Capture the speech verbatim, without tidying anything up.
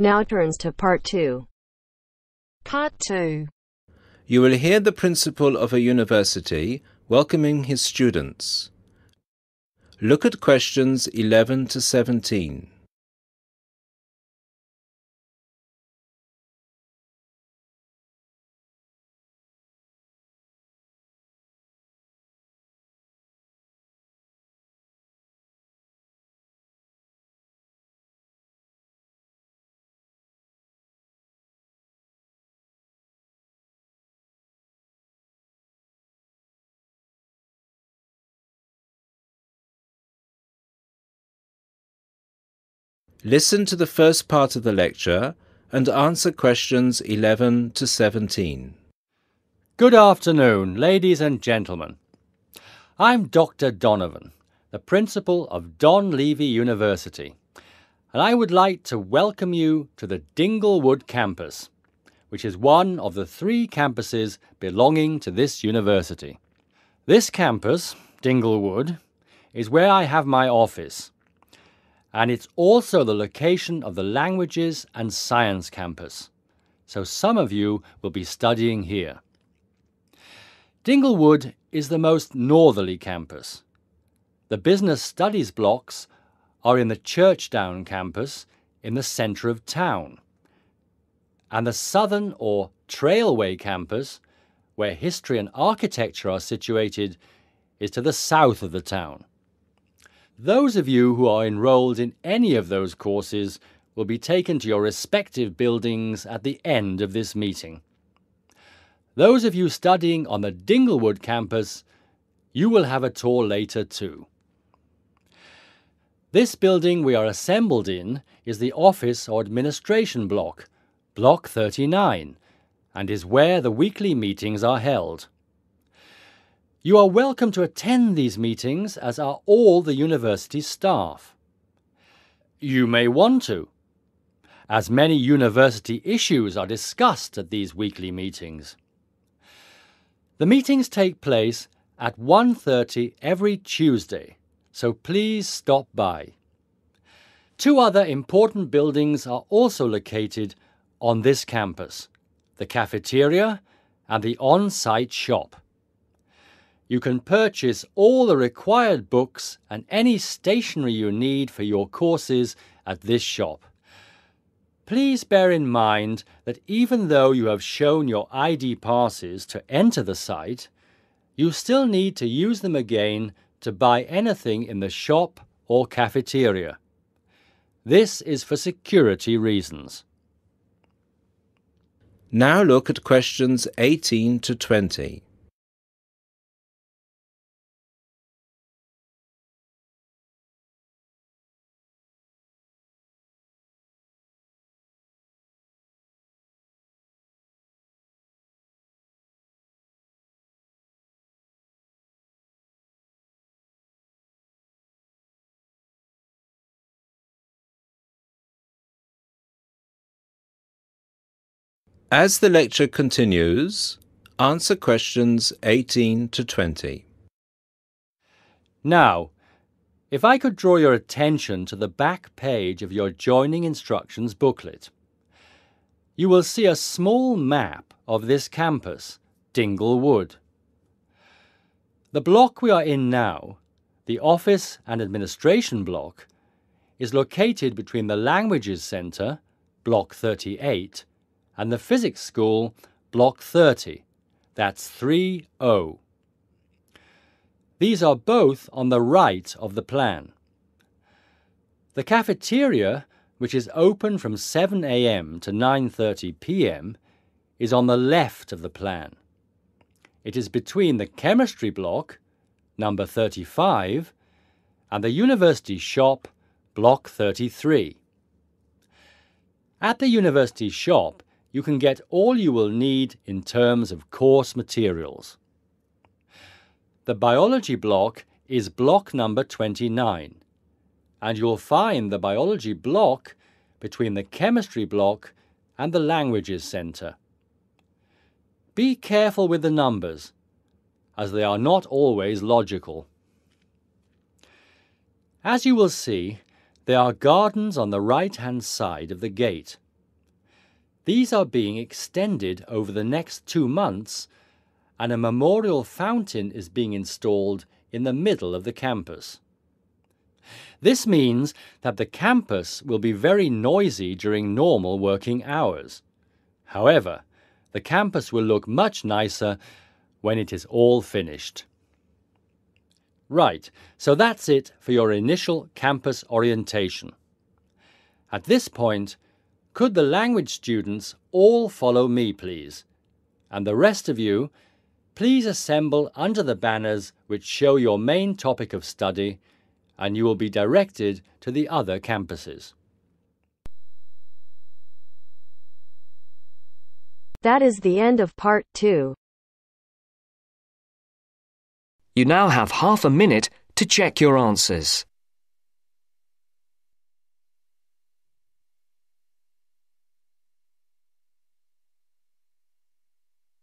now turns to Part two. Part two. You will hear the principal of a university welcoming his students. Look at questions eleven to seventeen. Listen to the first part of the lecture and answer questions eleven to seventeen. Good afternoon, ladies and gentlemen. I'm Doctor Donovan, the principal of Don Levy University, and I would like to welcome you to the Dinglewood campus, which is one of the three campuses belonging to this university. This campus, Dinglewood, is where I have my office, and it's also the location of the Languages and Science campus, so some of you will be studying here. Dinglewood is the most northerly campus. The Business Studies blocks are in the Churchdown campus in the centre of town, and the Southern or Trailway campus, where history and architecture are situated, is to the south of the town. Those of you who are enrolled in any of those courses will be taken to your respective buildings at the end of this meeting. Those of you studying on the Dinglewood campus, you will have a tour later too. This building we are assembled in is the office or administration block, Block thirty-nine, and is where the weekly meetings are held. You are welcome to attend these meetings, as are all the university staff. You may want to, as many university issues are discussed at these weekly meetings. The meetings take place at one thirty every Tuesday, so please stop by. Two other important buildings are also located on this campus, the cafeteria and the on-site shop. You can purchase all the required books and any stationery you need for your courses at this shop. Please bear in mind that even though you have shown your I D passes to enter the site, you still need to use them again to buy anything in the shop or cafeteria. This is for security reasons. Now look at questions eighteen to twenty. As the lecture continues, answer questions eighteen to twenty. Now, if I could draw your attention to the back page of your joining instructions booklet, you will see a small map of this campus, Dinglewood. The block we are in now, the Office and Administration block, is located between the Languages Centre, Block thirty-eight, and the Physics School, Block thirty, that's three O. These are both on the right of the plan. The cafeteria, which is open from seven a m to nine thirty p m, is on the left of the plan. It is between the Chemistry block, number thirty-five, and the University shop, Block thirty-three. At the University shop, you can get all you will need in terms of course materials. The Biology block is block number twenty-nine, and you'll find the Biology block between the Chemistry block and the Languages Centre. Be careful with the numbers, as they are not always logical. As you will see, there are gardens on the right-hand side of the gate, These are being extended over the next two months, and a memorial fountain is being installed in the middle of the campus. This means that the campus will be very noisy during normal working hours. However, the campus will look much nicer when it is all finished. Right, so that's it for your initial campus orientation. At this point, could the language students all follow me, please? And the rest of you, please assemble under the banners which show your main topic of study, and you will be directed to the other campuses. That is the end of part two. You now have half a minute to check your answers.